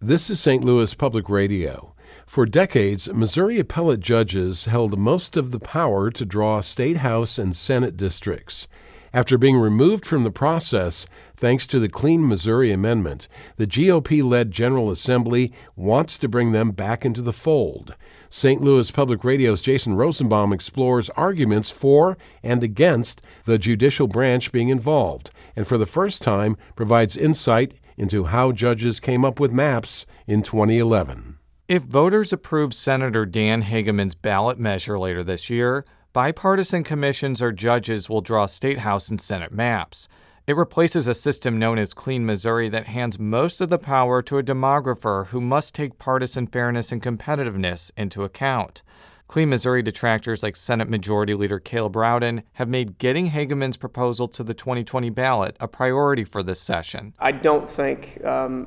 This is St. Louis Public Radio. For decades, Missouri appellate judges held most of the power to draw state House and Senate districts. After being removed from the process, thanks to the Clean Missouri Amendment, the GOP-led General Assembly wants to bring them back into the fold. St. Louis Public Radio's Jason Rosenbaum explores arguments for and against the judicial branch being involved, and for the first time provides insight into how judges came up with maps in 2011. If voters approve Senator Dan Hegeman's ballot measure later this year, bipartisan commissions or judges will draw state House and Senate maps. It replaces a system known as Clean Missouri that hands most of the power to a demographer who must take partisan fairness and competitiveness into account. Clean Missouri detractors like Senate Majority Leader Caleb Rowden have made getting Hegeman's proposal to the 2020 ballot a priority for this session. I don't think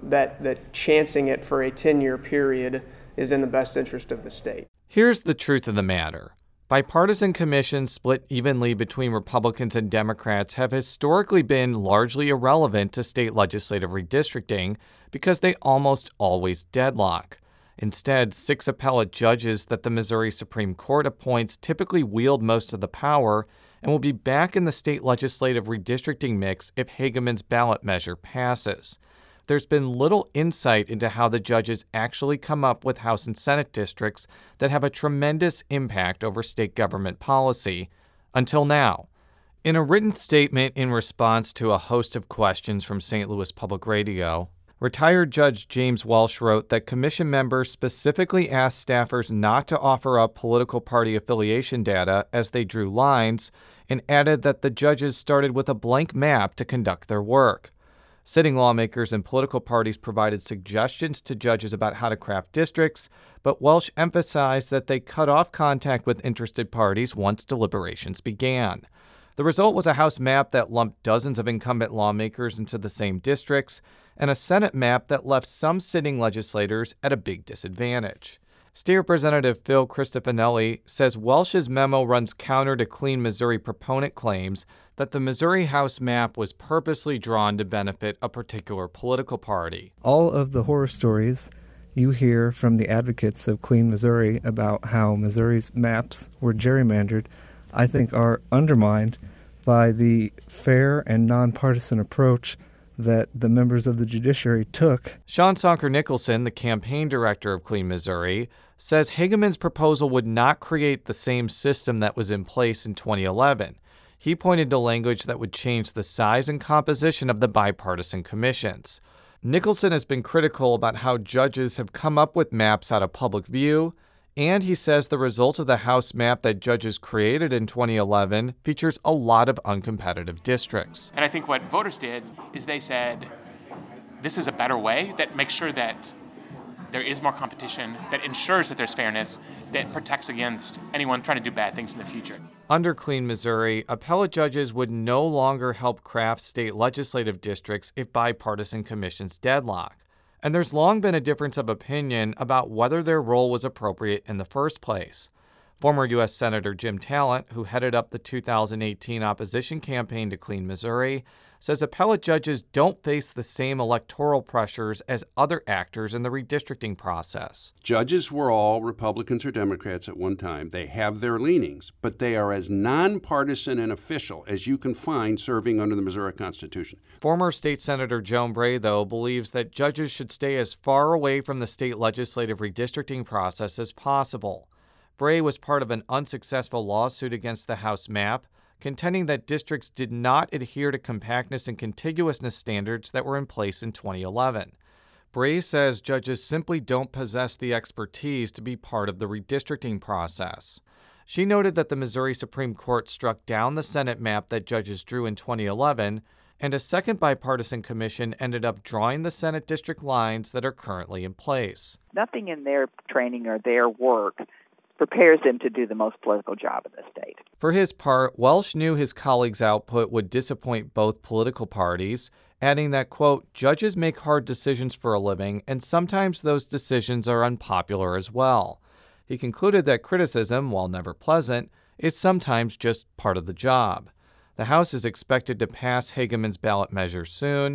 that chancing it for a 10-year period is in the best interest of the state. Here's the truth of the matter. Bipartisan commissions split evenly between Republicans and Democrats have historically been largely irrelevant to state legislative redistricting because they almost always deadlock. Instead, 6 appellate judges that the Missouri Supreme Court appoints typically wield most of the power and will be back in the state legislative redistricting mix if Hegeman's ballot measure passes. There's been little insight into how the judges actually come up with House and Senate districts that have a tremendous impact over state government policy, until now. In a written statement in response to a host of questions from St. Louis Public Radio, retired Judge James Welsh wrote that commission members specifically asked staffers not to offer up political party affiliation data as they drew lines, and added that the judges started with a blank map to conduct their work. Sitting lawmakers and political parties provided suggestions to judges about how to craft districts, but Welsh emphasized that they cut off contact with interested parties once deliberations began. The result was a House map that lumped dozens of incumbent lawmakers into the same districts, and a Senate map that left some sitting legislators at a big disadvantage. State Representative Phil Cristofanelli says Welsh's memo runs counter to Clean Missouri proponent claims that the Missouri House map was purposely drawn to benefit a particular political party. All of the horror stories you hear from the advocates of Clean Missouri about how Missouri's maps were gerrymandered, I think are undermined by the fair and nonpartisan approach that the members of the judiciary took. Sean Sonker Nicholson, the campaign director of Clean Missouri, says Hegeman's proposal would not create the same system that was in place in 2011. He pointed to language that would change the size and composition of the bipartisan commissions. Nicholson has been critical about how judges have come up with maps out of public view, and he says the result of the House map that judges created in 2011 features a lot of uncompetitive districts. And I think what voters did is they said, this is a better way that makes sure that there is more competition, that ensures that there's fairness, that protects against anyone trying to do bad things in the future. Under Clean Missouri, appellate judges would no longer help craft state legislative districts if bipartisan commissions deadlock. And there's long been a difference of opinion about whether their role was appropriate in the first place. Former U.S. Senator Jim Talent, who headed up the 2018 opposition campaign to Clean Missouri, says appellate judges don't face the same electoral pressures as other actors in the redistricting process. Judges were all Republicans or Democrats at one time. They have their leanings, but they are as nonpartisan and official as you can find serving under the Missouri Constitution. Former State Senator Joan Bray, though, believes that judges should stay as far away from the state legislative redistricting process as possible. Bray was part of an unsuccessful lawsuit against the House map, contending that districts did not adhere to compactness and contiguousness standards that were in place in 2011. Bray says judges simply don't possess the expertise to be part of the redistricting process. She noted that the Missouri Supreme Court struck down the Senate map that judges drew in 2011, and a second bipartisan commission ended up drawing the Senate district lines that are currently in place. Nothing in their training or their work prepares them to do the most political job in the state. For his part, Welsh knew his colleagues' output would disappoint both political parties, adding that, quote, judges make hard decisions for a living, and sometimes those decisions are unpopular as well. He concluded that criticism, while never pleasant, is sometimes just part of the job. The House is expected to pass Hegeman's ballot measure soon.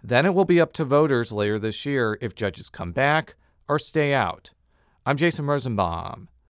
Then it will be up to voters later this year if judges come back or stay out. I'm Jason Rosenbaum.